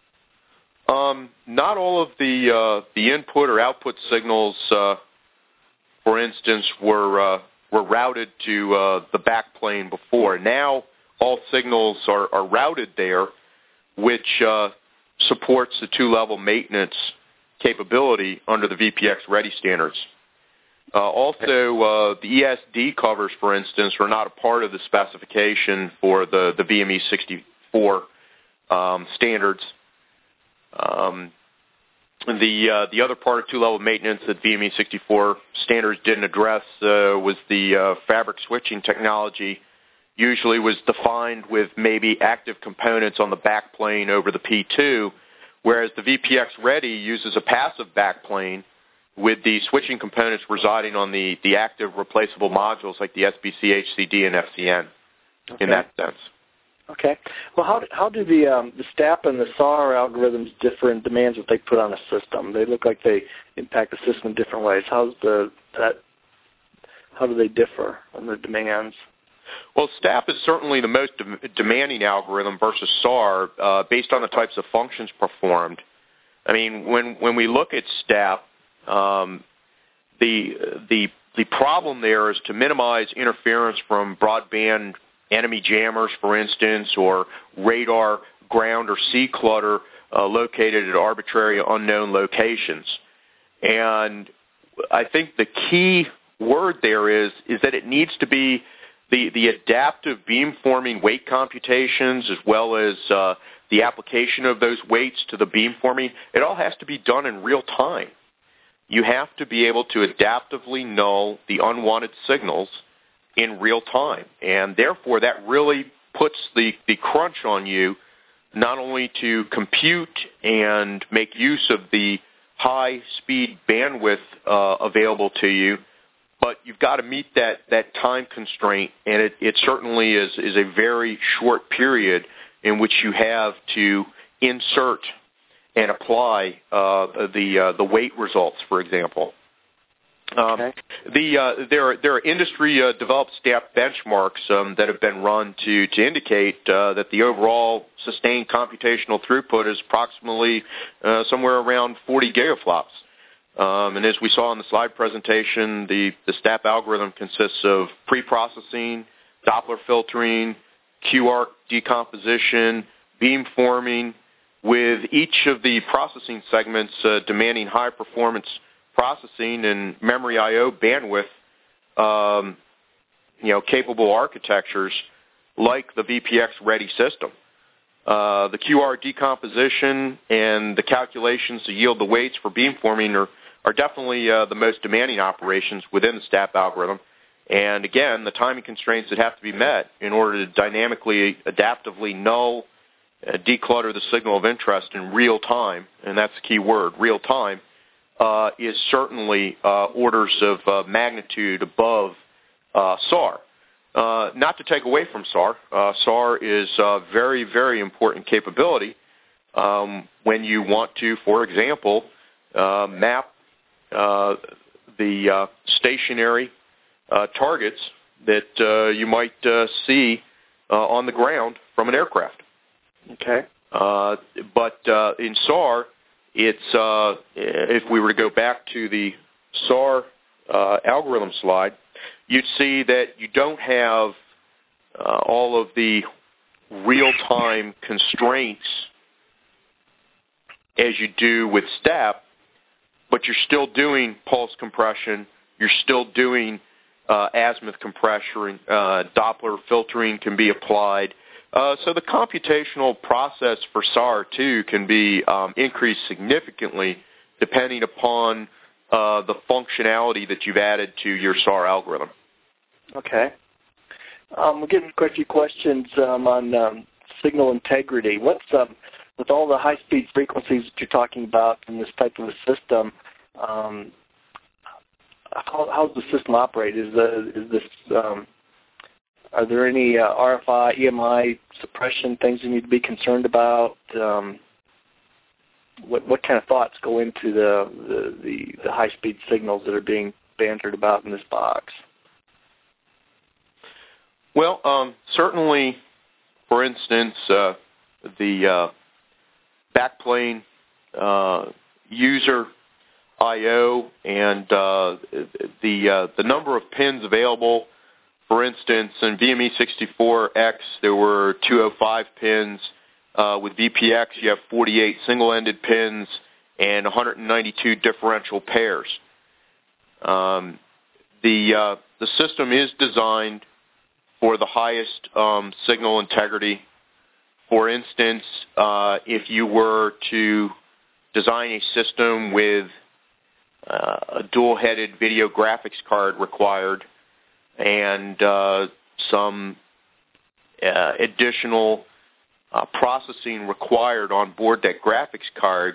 Um, not all of the uh, the input or output signals, uh, for instance, were uh, were routed to uh, the backplane before. Now all signals are, are routed there, which uh, supports the two-level maintenance capability under the V P X Ready standards. Uh, also, uh, the E S D covers, for instance, are not a part of the specification for the, the V M E sixty-four um, standards. Um, the uh, the other part of two-level maintenance that V M E sixty-four standards didn't address uh, was the uh, fabric switching technology. Usually was defined with maybe active components on the backplane over the P two, whereas the V P X Ready uses a passive backplane with the switching components residing on the, the active replaceable modules like the S B C, H C D, and F C N okay. in that sense. Okay. Well, how do, how do the um, the STAP and the S A R algorithms differ in demands that they put on a system? They look like they impact the system in different ways. How's the that? How do they differ on the demands? Well, STAP is certainly the most de- demanding algorithm versus S A R uh, based on the types of functions performed. I mean, when when we look at STAP, Um, the the the problem there is to minimize interference from broadband enemy jammers, for instance, or radar ground or sea clutter uh, located at arbitrary unknown locations. And I think the key word there is is that it needs to be the the adaptive beamforming weight computations as well as uh, the application of those weights to the beamforming. It all has to be done in real time. You have to be able to adaptively null the unwanted signals in real time. And therefore, that really puts the, the crunch on you not only to compute and make use of the high-speed bandwidth uh, available to you, but you've got to meet that, that time constraint, and it, it certainly is, is a very short period in which you have to insert and apply uh, the uh, the weight results, for example. Um, okay. The uh, there are there are industry uh, developed STAP benchmarks um, that have been run to to indicate uh, that the overall sustained computational throughput is approximately uh, somewhere around forty gigaflops. Um, and as we saw in the slide presentation, the the STAP algorithm consists of pre-processing, Doppler filtering, Q arc decomposition, beamforming, with each of the processing segments uh, demanding high performance processing and memory I O bandwidth, um, you know, capable architectures like the V P X ready system. Uh, the Q R decomposition and the calculations to yield the weights for beamforming are, are definitely uh, the most demanding operations within the STAP algorithm. And again, the timing constraints that have to be met in order to dynamically, adaptively null, uh, declutter the signal of interest in real time, and that's the key word, real time, Uh, is certainly uh, orders of uh, magnitude above uh, S A R. Uh, not to take away from S A R. Uh, S A R is a very, very important capability um, when you want to, for example, uh, map uh, the uh, stationary uh, targets that uh, you might uh, see uh, on the ground from an aircraft. Okay. Uh, but uh, in S A R, It's uh, if we were to go back to the S A R uh, algorithm slide, you'd see that you don't have uh, all of the real-time constraints as you do with STAP, but you're still doing pulse compression, you're still doing uh, azimuth compression, uh, Doppler filtering can be applied. Uh, so the computational process for S A R, too, can be um, increased significantly depending upon uh, the functionality that you've added to your S A R algorithm. Okay. Um, we're getting quite a few questions um, on um, signal integrity. What's um, with all the high-speed frequencies that you're talking about in this type of a system, um, how, how does the system operate? Is, the, is this... Um, Are there any uh, R F I, E M I suppression things you need to be concerned about? Um, what what kind of thoughts go into the the, the, the high-speed signals that are being bantered about in this box? Well, um, certainly, for instance, uh, the uh, backplane uh, user I O and uh, the uh, the number of pins available. For instance, in V M E sixty-four X, there were two oh five pins. Uh, with V P X, you have forty-eight single-ended pins and one hundred ninety-two differential pairs. Um, the uh, the system is designed for the highest um, signal integrity. For instance, uh, if you were to design a system with uh, a dual-headed video graphics card required, and uh, some uh, additional uh, processing required on board that graphics card,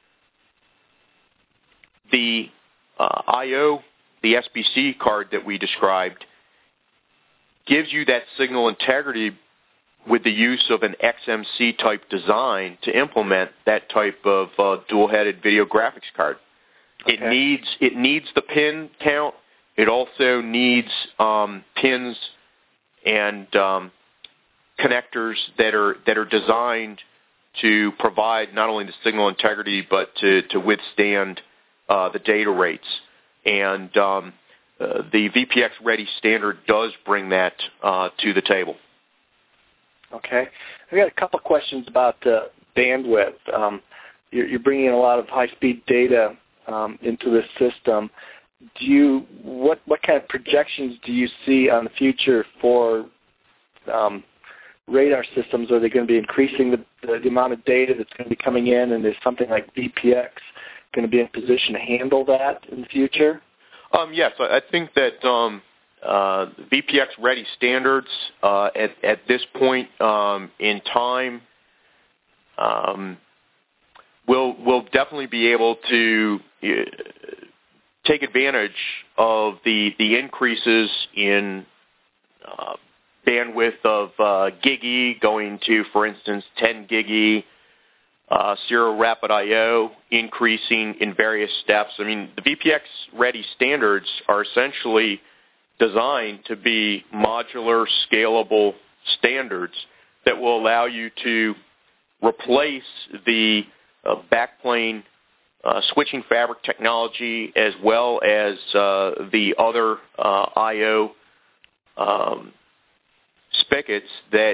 the uh, I O, the S B C card that we described, gives you that signal integrity with the use of an X M C type design to implement that type of uh, dual-headed video graphics card. Okay. It needs it needs the pin count. It also needs um, pins and um, connectors that are that are designed to provide not only the signal integrity but to to withstand uh, the data rates. And um, uh, the V P X Ready standard does bring that uh, to the table. Okay, we got a couple questions about uh, bandwidth. Um, you're, you're bringing in a lot of high-speed data um, into this system. Do you what what kind of projections do you see on the future for um, radar systems? Are they going to be increasing the, the, the amount of data that's going to be coming in, and is something like V P X going to be in position to handle that in the future? Um, yes, I think that um, uh, V P X ready standards uh, at at this point um, in time um, will will definitely be able to Uh, take advantage of the, the increases in uh, bandwidth of uh, gig E going to, for instance, ten gig E, uh, serial rapid I O, increasing in various steps. I mean, the V P X-ready standards are essentially designed to be modular, scalable standards that will allow you to replace the uh, backplane uh, switching fabric technology as well as uh, the other uh, I O um, spigots that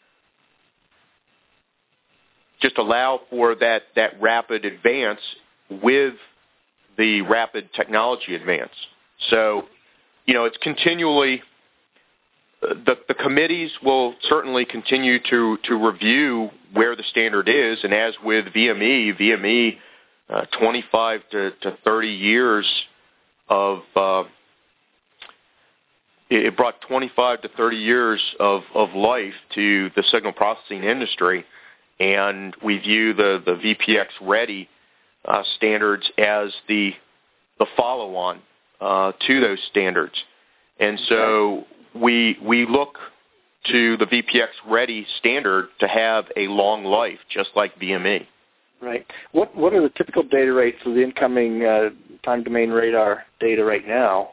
just allow for that, that rapid advance with the rapid technology advance. So, you know, it's continually, the, the committees will certainly continue to, to review where the standard is, and as with V M E, V M E, uh, twenty-five to thirty years of, uh, it brought twenty-five to thirty years of, of life to the signal processing industry, and we view the, the V P X ready uh, standards as the, the follow-on uh, to those standards. And so we, we look to the V P X ready standard to have a long life, just like V M E. Right. What what are the typical data rates of the incoming uh, time domain radar data right now?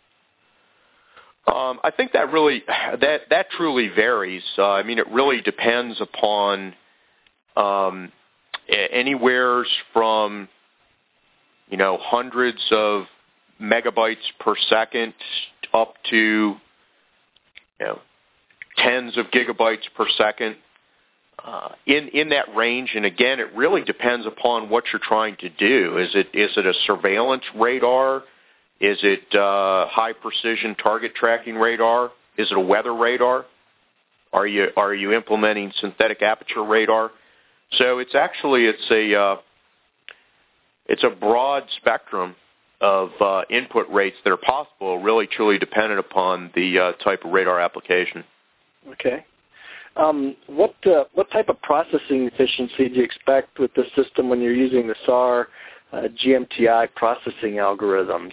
Um, I think that really that that truly varies. Uh, I mean, it really depends upon um, anywhere from you know hundreds of megabytes per second up to you know tens of gigabytes per second. Uh, in in that range, and again, it really depends upon what you're trying to do. Is it is it a surveillance radar? Is it uh, high precision target tracking radar? Is it a weather radar? Are you are you implementing synthetic aperture radar? So it's actually it's a uh, it's a broad spectrum of uh, input rates that are possible, really truly dependent upon the uh, type of radar application. Okay. Um, what uh, what type of processing efficiency do you expect with the system when you're using the S A R uh, G M T I processing algorithms?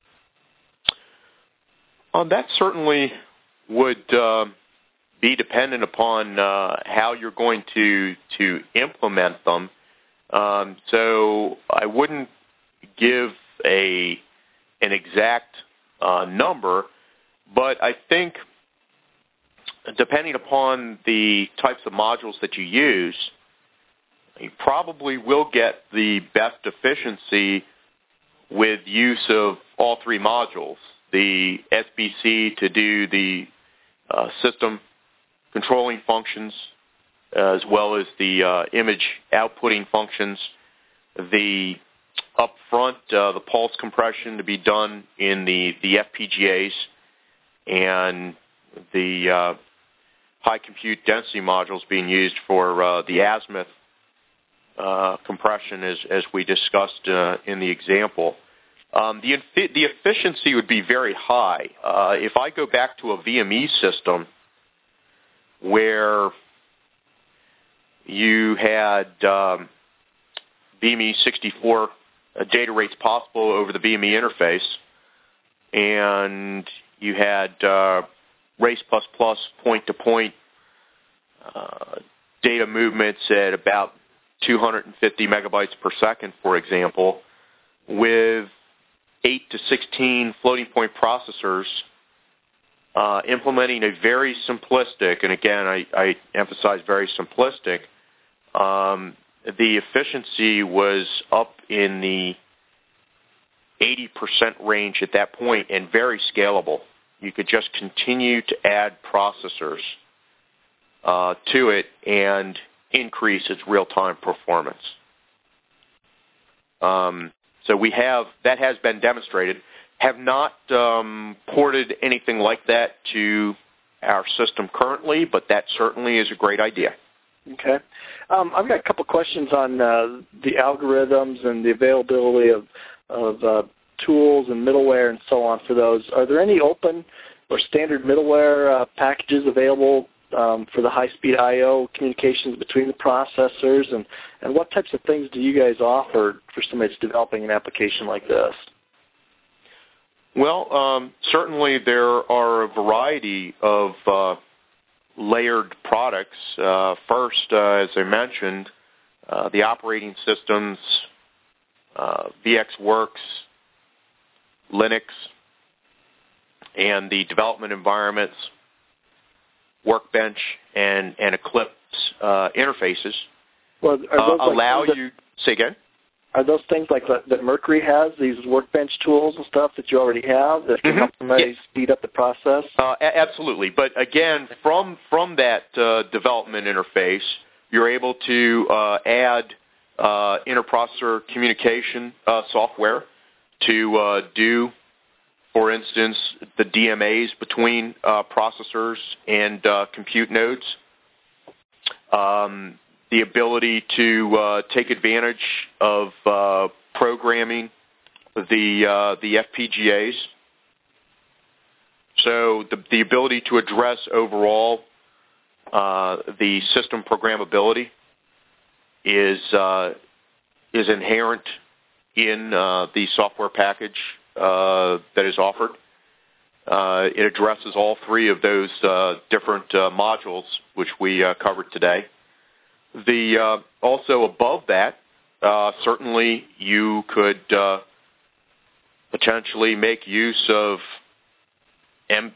Um, that certainly would uh, be dependent upon uh, how you're going to to implement them. Um, so I wouldn't give a an exact uh, number, but I think, depending upon the types of modules that you use, you probably will get the best efficiency with use of all three modules. The S B C to do the uh, system controlling functions, as well as the uh, image outputting functions. The upfront, uh, the pulse compression to be done in the, the F P G As, and the uh, high compute density modules being used for uh, the azimuth uh, compression, as, as we discussed uh, in the example. Um, the, the efficiency would be very high. Uh, if I go back to a V M E system where you had um, V M E sixty-four uh, data rates possible over the V M E interface, and you had uh, race plus plus point-to-point uh, data movements at about two hundred fifty megabytes per second, for example, with eight to sixteen floating point processors uh, implementing a very simplistic, and again, I, I emphasize very simplistic, um, the efficiency was up in the eighty percent range at that point and very scalable. You could just continue to add processors uh, to it and increase its real-time performance. Um, so we have, that has been demonstrated. Have not um, ported anything like that to our system currently, but that certainly is a great idea. Okay. Um, I've got a couple questions on uh, the algorithms and the availability of, of uh, tools and middleware and so on for those. Are there any open or standard middleware uh, packages available um, for the high-speed I O communications between the processors? And, and what types of things do you guys offer for somebody that's developing an application like this? Well, um, certainly there are a variety of uh, layered products. Uh, first, uh, as I mentioned, uh, the operating systems, uh, VxWorks, Linux, and the development environments, Workbench, and, and Eclipse uh, interfaces well, are those uh, like allow that, you... Say again? Are those things like that, that Mercury has, these Workbench tools and stuff that you already have that can Mm-hmm. help somebody yeah. speed up the process? Uh, a- absolutely. But again, from from that uh, development interface, you're able to uh, add uh, interprocessor communication uh, software to uh, do, for instance, the D M As between uh, processors and uh, compute nodes. Um, the ability to uh, take advantage of uh, programming the uh, the F P G As. So the, the ability to address overall uh, the system programmability is uh, is inherent in uh, the software package uh, that is offered. Uh, it addresses all three of those uh, different uh, modules which we uh, covered today. The uh, also above that, uh, certainly you could uh, potentially make use of M-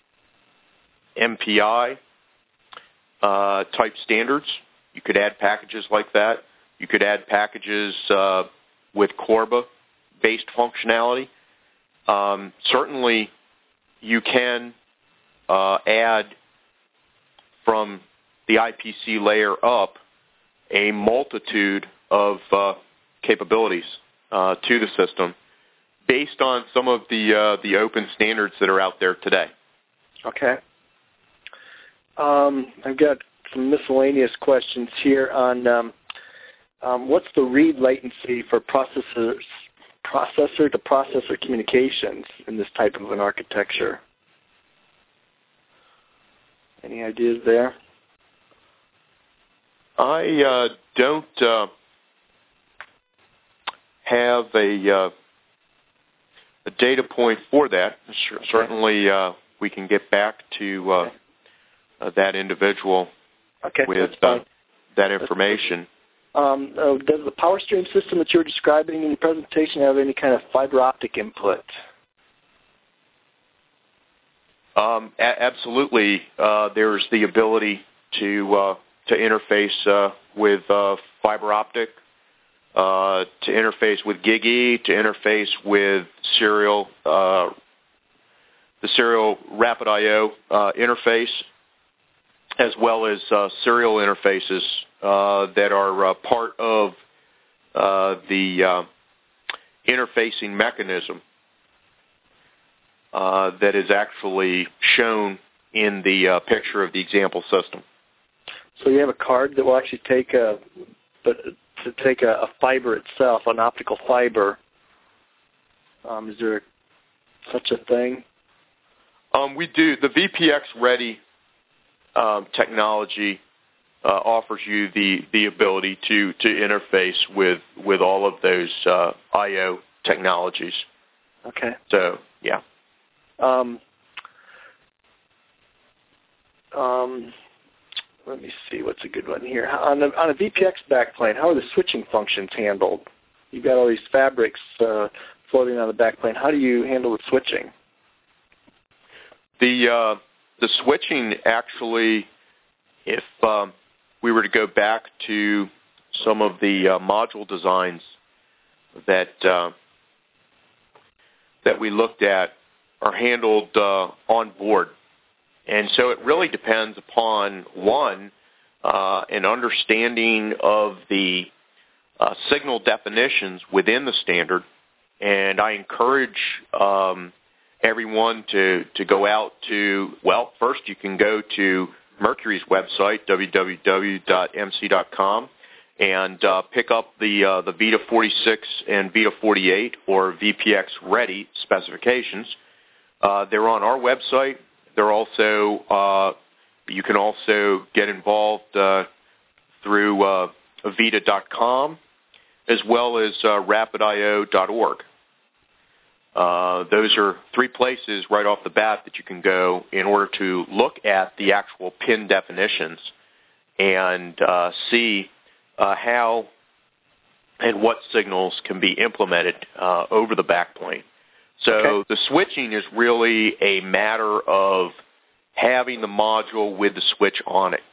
MPI uh, type standards. You could add packages like that. You could add packages uh, with Corba-based functionality. Um, certainly, you can uh, add from the I P C layer up a multitude of uh, capabilities uh, to the system based on some of the uh, the open standards that are out there today. Okay. Um, I've got some miscellaneous questions here on um, um, what's the read latency for processors, processor to processor communications in this type of an architecture? Any ideas there? I uh, don't uh, have a, uh, a data point for that. Okay. Certainly, uh, we can get back to uh, okay. uh, that individual okay, with uh, that information. Um, uh, does the power stream system that you were describing in your presentation have any kind of fiber optic input? Um, a- absolutely. Uh, there's the ability to uh, to interface uh, with uh, fiber optic, uh, to interface with GigE, to interface with serial uh, the serial Rapid I O uh, interface, as well as uh, serial interfaces uh, that are uh, part of uh, the uh, interfacing mechanism uh, that is actually shown in the uh, picture of the example system. So you have a card that will actually take a, but to take a, a fiber itself, an optical fiber. Um, is there such a thing? Um, we do. The V P X Ready um, technology uh, offers you the, the ability to, to interface with, with all of those uh, I O technologies. Okay. So, yeah. Um, um, let me see, what's a good one here. On a, on a V P X backplane, how are the switching functions handled? You've got all these fabrics uh, floating on the backplane. How do you handle the switching? The uh, the switching actually, if um, we were to go back to some of the uh, module designs that uh, that we looked at, are handled uh, on board. And so it really depends upon, one, uh, an understanding of the uh, signal definitions within the standard. And I encourage um, everyone to, to go out to, well, first you can go to Mercury's website, w w w dot m c dot com, and uh, pick up the uh, the VITA forty-six and VITA forty-eight or V P X Ready specifications. Uh, they're on our website. They're also uh, you can also get involved uh, through uh, vita dot com as well as uh, rapid I O dot org. Uh, those are three places right off the bat that you can go in order to look at the actual pin definitions and uh, see uh, how and what signals can be implemented uh, over the backplane. So okay. the switching is really a matter of having the module with the switch on it.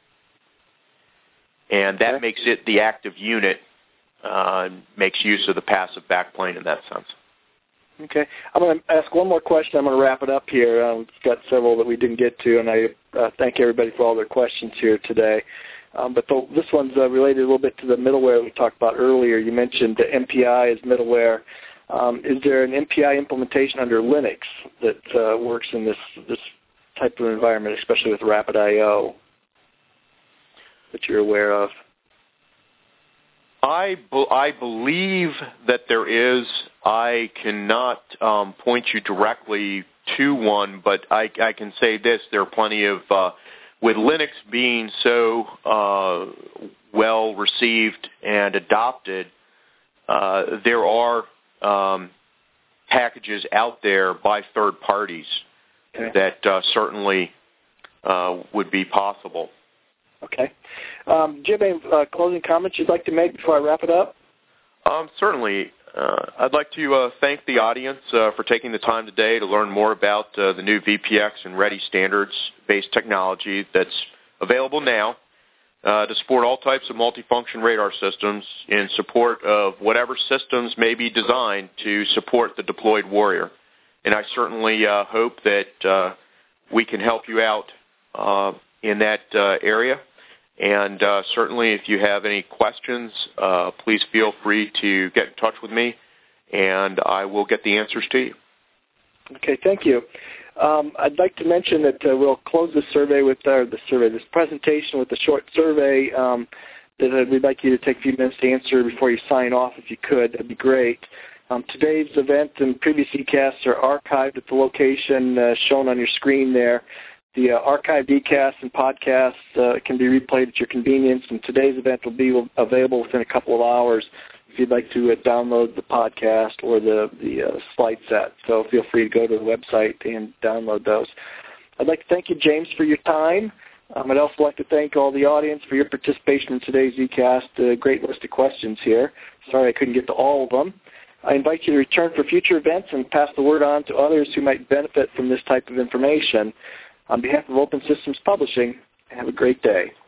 And that okay. makes it the active unit, uh, makes use of the passive backplane in that sense. Okay. I'm going to ask one more question. I'm going to wrap it up here. Uh, we've got several that we didn't get to, and I uh, thank everybody for all their questions here today. Um, but the, this one's uh, related a little bit to the middleware we talked about earlier. You mentioned the M P I as middleware. Um, is there an M P I implementation under Linux that uh, works in this this type of environment, especially with Rapid I O, that you're aware of? I, be- I believe that there is. I cannot um, point you directly to one, but I, I can say this. There are plenty of, uh, with Linux being so uh, well received and adopted, uh, there are um, packages out there by third parties okay. that uh, certainly uh, would be possible. Okay. Um, do you have any uh, closing comments you'd like to make before I wrap it up? Um, certainly. Uh, I'd like to uh, thank the audience uh, for taking the time today to learn more about uh, the new V P X and READI standards-based technology that's available now uh, to support all types of multifunction radar systems in support of whatever systems may be designed to support the deployed warrior. And I certainly uh, hope that uh, we can help you out uh, in that uh, area. And uh, certainly if you have any questions, uh, please feel free to get in touch with me, and I will get the answers to you. Okay, thank you. Um, I'd like to mention that uh, we'll close this survey with our, the survey, this presentation with a short survey um, that we'd like you to take a few minutes to answer before you sign off if you could. That'd be great. Um, today's event and previous E CASTs are archived at the location uh, shown on your screen there. The uh, archived E CASTs and podcasts uh, can be replayed at your convenience, and today's event will be available within a couple of hours if you'd like to uh, download the podcast or the, the uh, slide set. So feel free to go to the website and download those. I'd like to thank you, James, for your time. Um, I'd also like to thank all the audience for your participation in today's E CAST. A great list of questions here. Sorry I couldn't get to all of them. I invite you to return for future events and pass the word on to others who might benefit from this type of information. On behalf of Open Systems Publishing, have a great day.